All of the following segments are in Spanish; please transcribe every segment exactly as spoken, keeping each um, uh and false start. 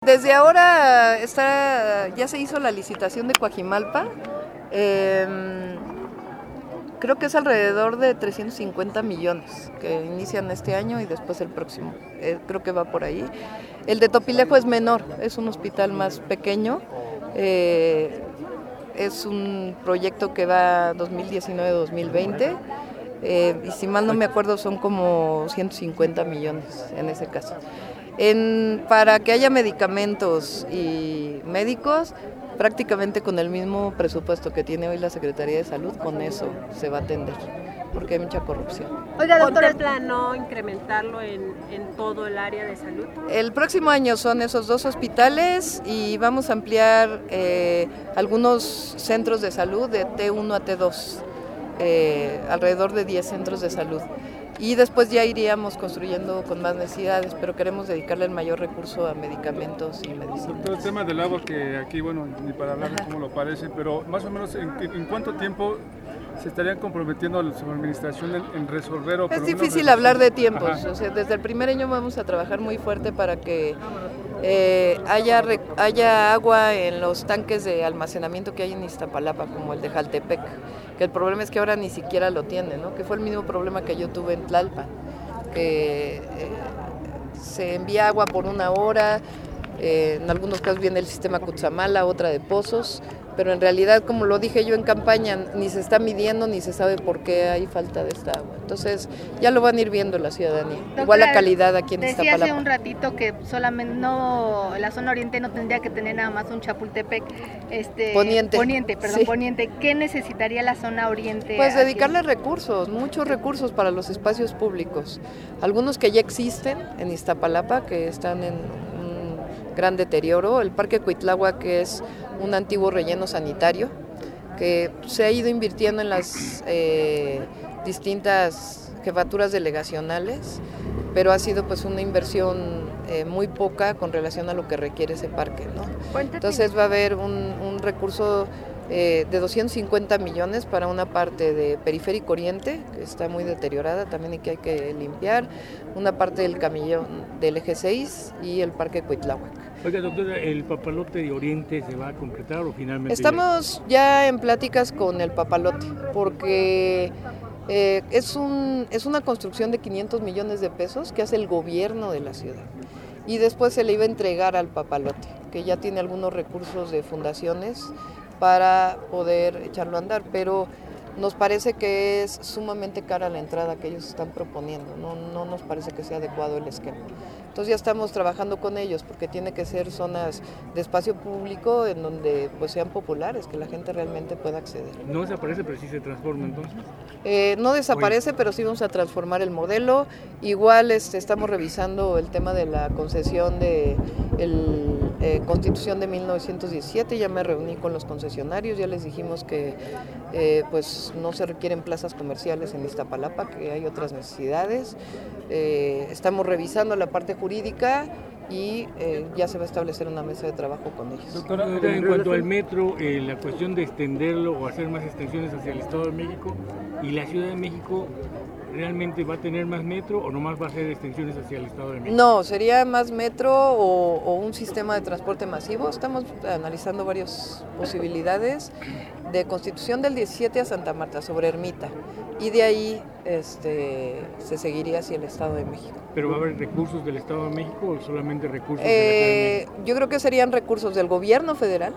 Desde ahora está, ya se hizo la licitación de Coajimalpa, eh, creo que es alrededor de trescientos cincuenta millones que inician este año y después el próximo, eh, creo que va por ahí. El de Topilejo es menor, es un hospital más pequeño, eh, es un proyecto que va dos mil diecinueve a dos mil veinte. Eh, y si mal no me acuerdo son como ciento cincuenta millones en ese caso. En, para que haya medicamentos y médicos, prácticamente con el mismo presupuesto que tiene hoy la Secretaría de Salud, con eso se va a atender, porque hay mucha corrupción. Oiga, doctora, ¿contempla no incrementarlo en, en todo el área de salud? El próximo año son esos dos hospitales y vamos a ampliar eh, algunos centros de salud de T uno a T dos. Eh, alrededor de diez centros de salud y después ya iríamos construyendo con más necesidades, pero queremos dedicarle el mayor recurso a medicamentos y medicinas. Todo el tema del agua, que aquí, bueno, ni para hablar de cómo lo parece, pero más o menos en, en cuánto tiempo se estarían comprometiendo su administración en, en resolver o es difícil hablar de tiempos. O sea, desde el primer año vamos a trabajar muy fuerte para que eh, haya, haya agua en los tanques de almacenamiento que hay en Iztapalapa, como el de Jaltepec, que el problema es que ahora ni siquiera lo tienen, ¿no? Que fue el mismo problema que yo tuve en Tlalpan, que eh, se envía agua por una hora, eh, en algunos casos viene el sistema Cutzamala, otra de pozos, pero en realidad, como lo dije yo en campaña, ni se está midiendo ni se sabe por qué hay falta de esta agua. Entonces, ya lo van a ir viendo la ciudadanía. Doctora, igual la calidad aquí en Iztapalapa. Decía hace un ratito que solamente no, la zona oriente no tendría que tener nada más un Chapultepec. Este, poniente. Poniente, perdón, sí. Poniente. ¿Qué necesitaría la zona oriente? Pues dedicarle aquí? recursos, muchos recursos para los espacios públicos. Algunos que ya existen en Iztapalapa, que están en un gran deterioro. El Parque Cuitláhuac, que es un antiguo relleno sanitario que se ha ido invirtiendo en las eh, distintas jefaturas delegacionales, pero ha sido pues una inversión eh, muy poca con relación a lo que requiere ese parque, ¿no? Entonces va a haber un, un recurso eh, de doscientos cincuenta millones para una parte de Periférico Oriente, que está muy deteriorada también y que hay que limpiar, una parte del camellón del eje seis y el Parque Cuitláhuac. Oiga, doctora, ¿el papalote de Oriente se va a concretar o finalmente...? Estamos ya en pláticas con el papalote, porque eh, es, un, es una construcción de quinientos millones de pesos que hace el gobierno de la ciudad. Y después se le iba a entregar al papalote, que ya tiene algunos recursos de fundaciones para poder echarlo a andar, pero nos parece que es sumamente cara la entrada que ellos están proponiendo, no, no nos parece que sea adecuado el esquema. Entonces ya estamos trabajando con ellos porque tiene que ser zonas de espacio público en donde pues sean populares, que la gente realmente pueda acceder. ¿No desaparece pero sí se transforma entonces? Eh, no desaparece, Oye. pero sí vamos a transformar el modelo. Igual este, estamos revisando el tema de la concesión de el, eh, Constitución de mil novecientos diecisiete, ya me reuní con los concesionarios, ya les dijimos que eh, pues no se requieren plazas comerciales en Iztapalapa, que hay otras necesidades. Eh, estamos revisando la parte jurídica y eh, ya se va a establecer una mesa de trabajo con ellos. Doctora, en cuanto al metro, eh, la cuestión de extenderlo o hacer más extensiones hacia el Estado de México y la Ciudad de México, ¿realmente va a tener más metro o nomás va a ser extensiones hacia el Estado de México? No, sería más metro o, o un sistema de transporte masivo. Estamos analizando varias posibilidades de Constitución del diecisiete a Santa Marta, sobre Ermita, y de ahí este, se seguiría hacia el Estado de México. ¿Pero va a haber recursos del Estado de México o solamente recursos eh, de la Ciudad de México? Yo creo que serían recursos del gobierno federal,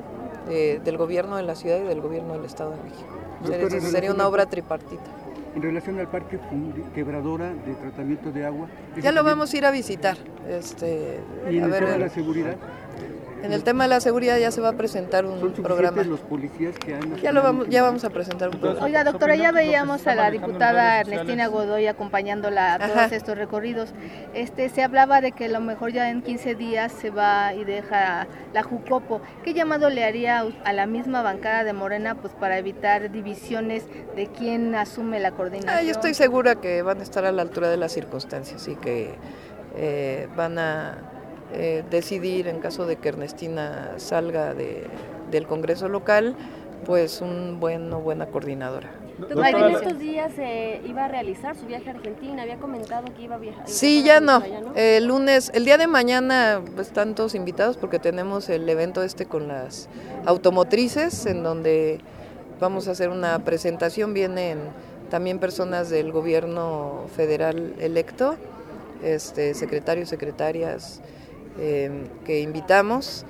eh, del gobierno de la ciudad y del gobierno del Estado de México. Doctora, sería, sería una obra tripartita. En relación al parque Quebradora de tratamiento de agua... Ya lo vamos a ir a visitar. Este, ¿Y en a el ver, tema de la seguridad? En el tema de la seguridad ya se va a presentar un ¿Son programa. los policías que han... Ya, lo vamos, ya vamos a presentar un programa. Oiga, doctora, ya veíamos a la diputada Ernestina Godoy acompañándola a todos Ajá. estos recorridos. Este, se hablaba de que a lo mejor ya en quince días se va y deja la Jucopo. ¿Qué llamado le haría a la misma bancada de Morena pues para evitar divisiones de quién asume la coordinación? Ah, yo estoy segura que van a estar a la altura de las circunstancias y que eh, van a eh, decidir, en caso de que Ernestina salga de, del Congreso local, pues un buen o buena coordinadora. Doctora, en estos días eh, iba a realizar su viaje a Argentina, había comentado que iba a viajar. Sí, ya no. El lunes, el día de mañana están todos invitados porque tenemos el evento este con las automotrices, en donde vamos a hacer una presentación. Vienen también personas del gobierno federal electo, este, secretarios, secretarias eh, que invitamos.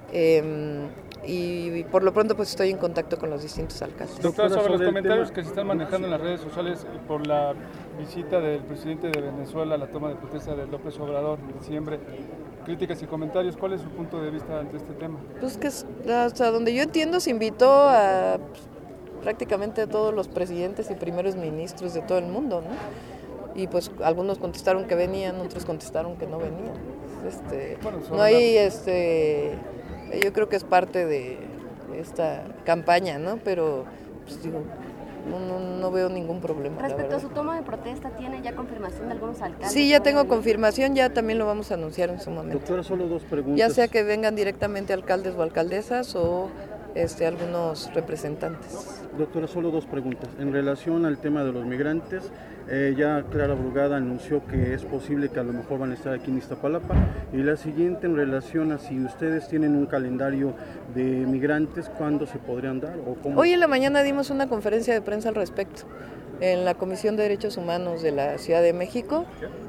Eh, y por lo pronto pues estoy en contacto con los distintos alcaldes. Doctora, sobre los comentarios que se están manejando en las redes sociales por la visita del presidente de Venezuela, la toma de protesta de López Obrador en diciembre, críticas y comentarios, ¿cuál es su punto de vista ante este tema? Pues que hasta donde yo entiendo se invitó a pues, prácticamente a todos los presidentes y primeros ministros de todo el mundo, ¿no? Y pues algunos contestaron que venían, otros contestaron que no venían. Este, bueno, no hay este yo creo que es parte de esta campaña, ¿no? Pero, pues digo, no, no, no veo ningún problema. Respecto a su toma de protesta, ¿tiene ya confirmación de algunos alcaldes? Sí, ya tengo confirmación, ya también lo vamos a anunciar en su momento. Doctora, solo dos preguntas. Ya sea que vengan directamente alcaldes o alcaldesas o este, algunos representantes. Doctora, solo dos preguntas. En relación al tema de los migrantes, eh, ya Clara Brugada anunció que es posible que a lo mejor van a estar aquí en Iztapalapa. Y la siguiente, en relación a si ustedes tienen un calendario de migrantes, ¿cuándo se podrían dar? O cómo? Hoy en la mañana dimos una conferencia de prensa al respecto en la Comisión de Derechos Humanos de la Ciudad de México.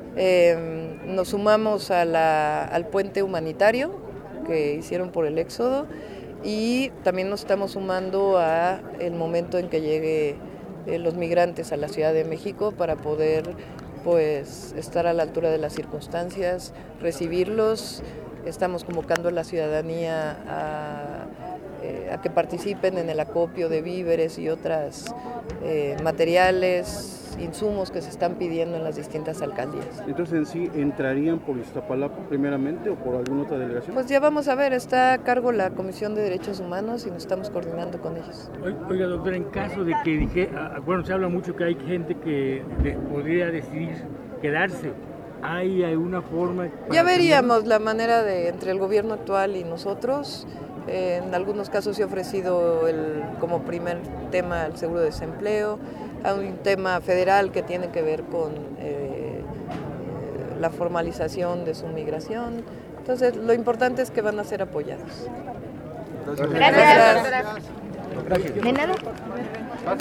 Eh, nos sumamos a la, al puente humanitario que hicieron por el éxodo. Y también nos estamos sumando a el momento en que llegue eh, los migrantes a la Ciudad de México para poder pues estar a la altura de las circunstancias, recibirlos. Estamos convocando a la ciudadanía a, eh, a que participen en el acopio de víveres y otros eh, materiales, insumos que se están pidiendo en las distintas alcaldías. Entonces, en sí, ¿entrarían por Iztapalapa primeramente o por alguna otra delegación? Pues ya vamos a ver, está a cargo la Comisión de Derechos Humanos y nos estamos coordinando con ellos. Oiga, doctora, en caso de que, dije, bueno, se habla mucho que hay gente que de, podría decidir quedarse, ¿hay alguna forma? Ya veríamos la manera de, entre el gobierno actual y nosotros. Eh, en algunos casos se ha ofrecido el, como primer tema el seguro de desempleo, a un tema federal que tiene que ver con eh, la formalización de su migración. Entonces, lo importante es que van a ser apoyados. Gracias, doctora. De nada.